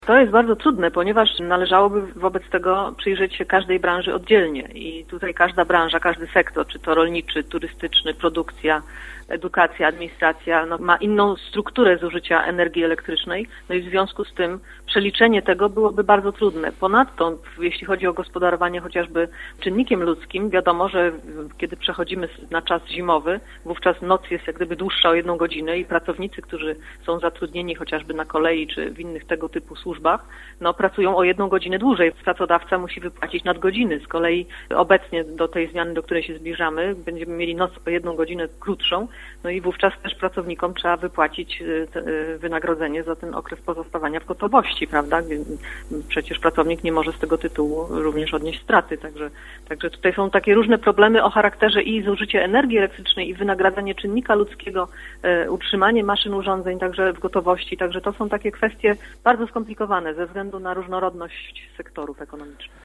To jest bardzo trudne, ponieważ należałoby wobec tego przyjrzeć się każdej branży oddzielnie i tutaj każda branża, każdy sektor, czy to rolniczy, turystyczny, produkcja, edukacja, administracja, ma inną strukturę zużycia energii elektrycznej, i w związku z tym przeliczenie tego byłoby bardzo trudne. Ponadto, jeśli chodzi o gospodarowanie chociażby czynnikiem ludzkim, wiadomo, że kiedy przechodzimy na czas zimowy, wówczas noc jest jak gdyby dłuższa o 1 godzinę i pracownicy, którzy są zatrudnieni chociażby na kolei czy w innych tego typu służbach, pracują o 1 godzinę dłużej. Pracodawca musi wypłacić nadgodziny. Z kolei obecnie do tej zmiany, do której się zbliżamy, będziemy mieli noc o 1 godzinę krótszą, i wówczas też pracownikom trzeba wypłacić wynagrodzenie za ten okres pozostawania w gotowości, prawda? Przecież pracownik nie może z tego tytułu również odnieść straty. Także tutaj są takie różne problemy o charakterze i zużycia energii elektrycznej, i wynagradzanie czynnika ludzkiego, utrzymanie maszyn, urządzeń, także w gotowości. Także to są takie kwestie bardzo skomplikowane ze względu na różnorodność sektorów ekonomicznych.